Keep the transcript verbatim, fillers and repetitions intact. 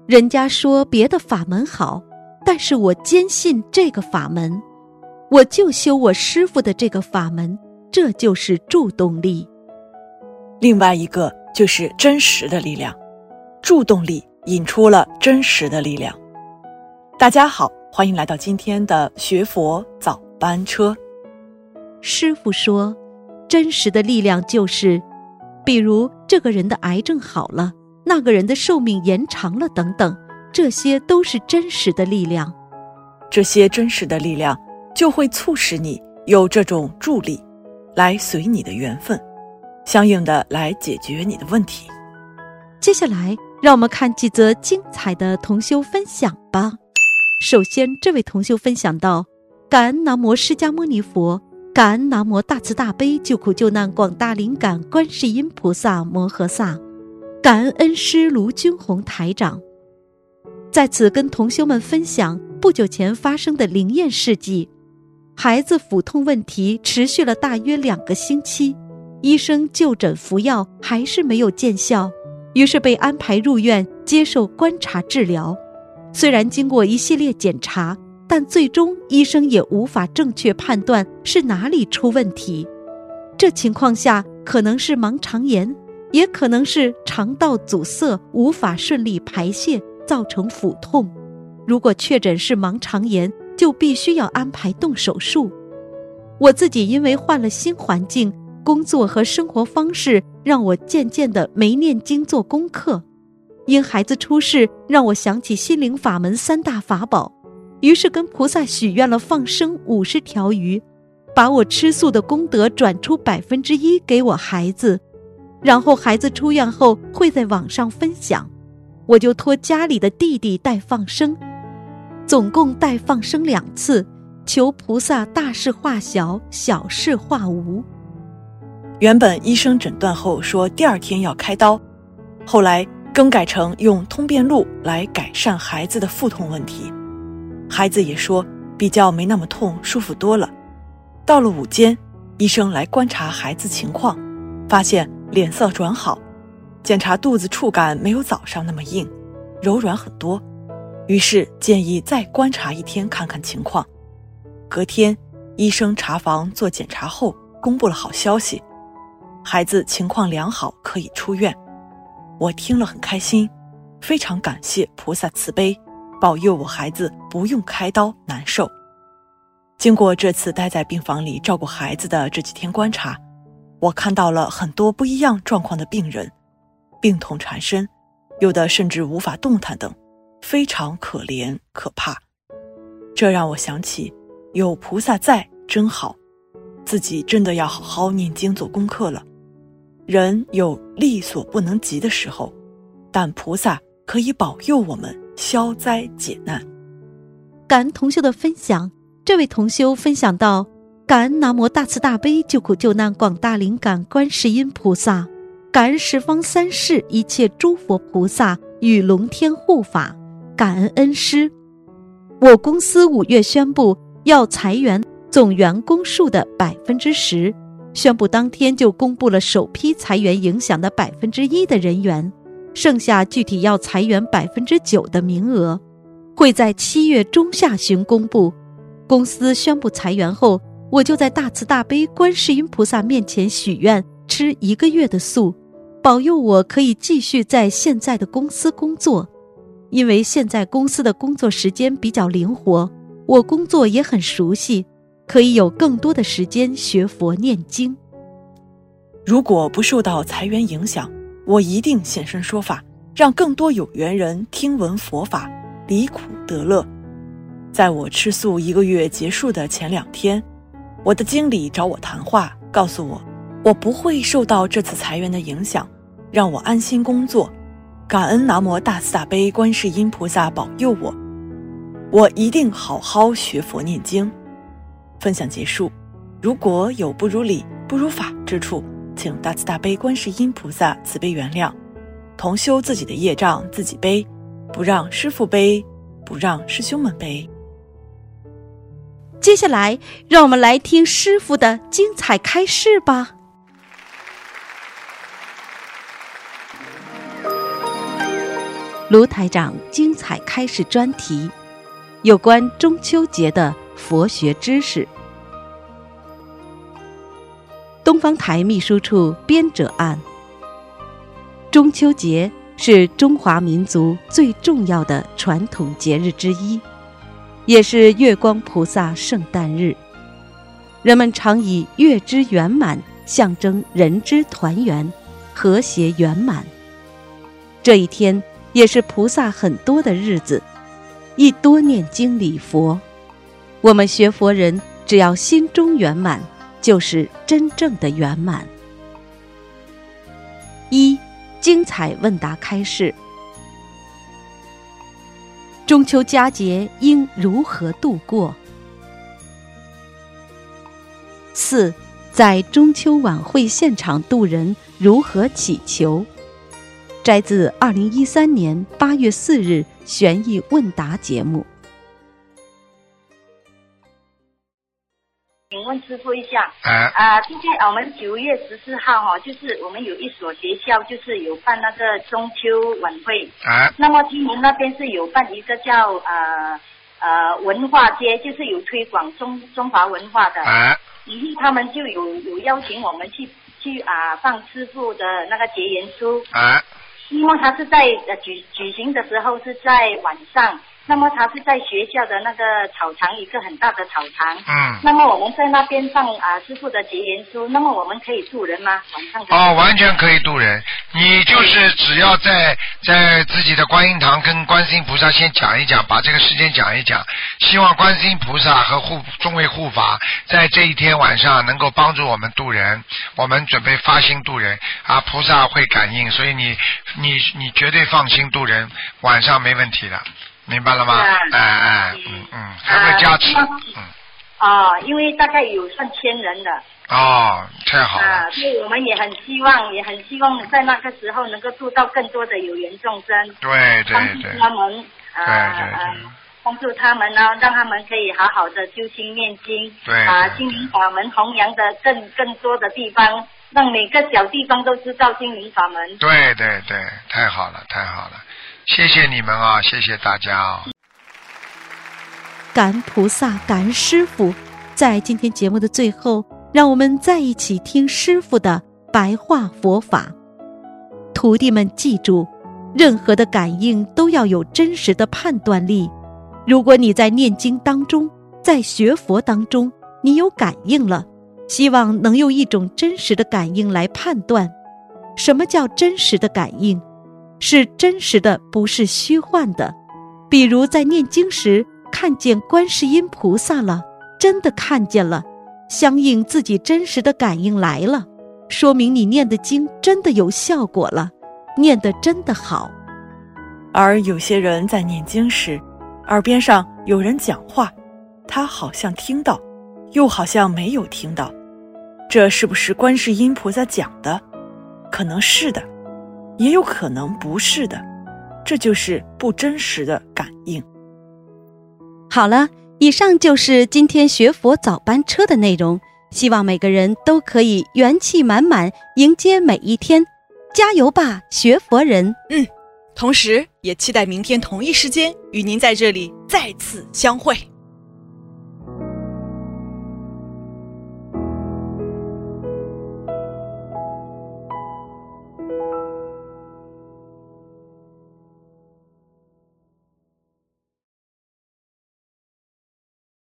人家说别的法门好，但是我坚信这个法门，我就修我师父的这个法门，这就是助动力。 另外一个就是真实的力量，助动力引出了真实的力量。大家好，欢迎来到今天的学佛早班车。 师父说，真实的力量就是，比如这个人的癌症好了，那个人的寿命延长了等等，这些都是真实的力量。 这些真实的力量就会促使你有这种助力，来随你的缘分，相应的来解决你的问题。 接下来让我们看几则精彩的同修分享吧。首先，这位同修分享到：感恩南无释迦牟尼佛，感恩南无大慈大悲救苦救难广大灵感观世音菩萨摩诃萨，感恩恩师卢军宏台长。在此跟同修们分享不久前发生的灵验事迹。孩子腹痛问题持续了大约两个星期，医生就诊服药还是没有见效，于是被安排入院接受观察治疗。虽然经过一系列检查，但最终医生也无法正确判断是哪里出问题。这情况下可能是盲肠炎，也可能是肠道阻塞无法顺利排泄造成腹痛。如果确诊是盲肠炎，就必须要安排动手术。我自己因为换了新环境，工作和生活方式让我渐渐地没念经做功课。因孩子出事，让我想起心灵法门三大法宝，于是跟菩萨许愿了放生五十条鱼，把我吃素的功德转出百分之一给我孩子，然后孩子出院后会在网上分享。我就托家里的弟弟带放生，总共带放生两次，求菩萨大事化小，小事化无。 原本医生诊断后说第二天要开刀，后来更改成用通便露来改善孩子的腹痛问题。孩子也说比较没那么痛，舒服多了。到了午间，医生来观察孩子情况，发现脸色转好，检查肚子触感没有早上那么硬，柔软很多，于是建议再观察一天看看情况。隔天，医生查房做检查后公布了好消息，孩子情况良好，可以出院。我听了很开心，非常感谢菩萨慈悲，保佑我孩子不用开刀难受。经过这次待在病房里照顾孩子的这几天观察，我看到了很多不一样状况的病人，病痛缠身，有的甚至无法动弹等，非常可怜可怕。这让我想起有菩萨在真好，自己真的要好好念经做功课了。人有力所不能及的时候，但菩萨可以保佑我们消灾解难。 感恩同修的分享。这位同修分享到：感恩南无大慈大悲救苦救难广大灵感观世音菩萨，感恩十方三世一切诸佛菩萨与龙天护法，感恩恩师。我公司五月宣布要裁员总员工数的百分之十，宣布当天就公布了首批裁员影响的百分之一的人员，剩下具体要裁员百分之九的名额，会在七月中下旬公布。公司宣布裁员后，我就在大慈大悲观世音菩萨面前许愿，吃一个月的素，保佑我可以继续在现在的公司工作。因为现在公司的工作时间比较灵活，我工作也很熟悉，可以有更多的时间学佛念经。 如果不受到裁员影响，我一定现身说法，让更多有缘人听闻佛法，离苦得乐。在我吃素一个月结束的前两天，我的经理找我谈话，告诉我我不会受到这次裁员的影响，让我安心工作，感恩南无大慈大悲观世音菩萨保佑我，我一定好好学佛念经。分享结束，如果有不如理不如法之处，请大慈大悲观世音菩萨慈悲原谅，同修自己的业障自己背，不让师父背，不让师兄们背。 接下来让我们来听师父的精彩开示吧。 卢台长精彩开示专题，有关中秋节的佛学知识。东方台秘书处编者案。中秋节是中华民族最重要的传统节日之一，也是月光菩萨圣诞日。人们常以月之圆满象征人之团圆，和谐圆满。这一天也是菩萨很多的日子，一多念经礼佛。我们学佛人只要心中圆满，就是真正的圆满。一、精彩问答开示。中秋佳节应如何度过？四、在中秋晚会现场度人如何祈求？摘自二零一三年八月四日悬疑问答节目。 请问师父一下， 啊， 啊，今天我们九月十四号哈，就是我们有一所学校，就是有办那个中秋晚会。 啊， 那么听闻那边是有办一个叫呃呃文化街，就是有推广中中华文化的。 啊， 然后他们就有有邀请我们去去啊放师父的那个结缘书。 啊， 那么他是在呃举举行的时候是在晚上。那么他是在学校的那个草场，一个很大的草场。 嗯。 那么我们在那边放啊师父的结缘书，那么我们可以渡人吗？晚上可以。 哦，完全可以渡人。你就是只要在在自己的观音堂跟观世音菩萨先讲一讲，把这个时间讲一讲，希望观世音菩萨和护众位护法在这一天晚上能够帮助我们渡人。我们准备发心渡人啊，菩萨会感应，所以你你你绝对放心渡人，晚上没问题的。明白了吗？哎哎、啊啊，嗯嗯，还会加持， 啊、 嗯。 哦，因为大概有上千人的。 哦，太好了。 啊，所以我们也很希望，也很希望在那个时候能够度到更多的有缘众生。 对对对。 帮助他们，啊、 对对对。 呃、帮助他们呢，让他们可以好好的修心念经。 对。 啊，心灵法门弘扬的更更多的地方，让每个小地方都知道心灵法门。 对对对，太好了，太好了。谢谢你们啊，谢谢大家啊！ 感恩菩萨，感恩师父。在今天节目的最后，让我们再一起听师父的白话佛法。徒弟们记住，任何的感应都要有真实的判断力。如果你在念经当中，在学佛当中，你有感应了，希望能用一种真实的感应来判断。什么叫真实的感应？是真实的，不是虚幻的。比如在念经时看见观世音菩萨了，真的看见了，相应自己真实的感应来了，说明你念的经真的有效果了，念得真的好。 而有些人在念经时，耳边上有人讲话，他好像听到，又好像没有听到，这是不是观世音菩萨讲的？可能是的，也有可能不是的，这就是不真实的感应。 好了，以上就是今天学佛早班车的内容，希望每个人都可以元气满满迎接每一天，加油吧，学佛人！ 嗯，同时也期待明天同一时间与您在这里再次相会。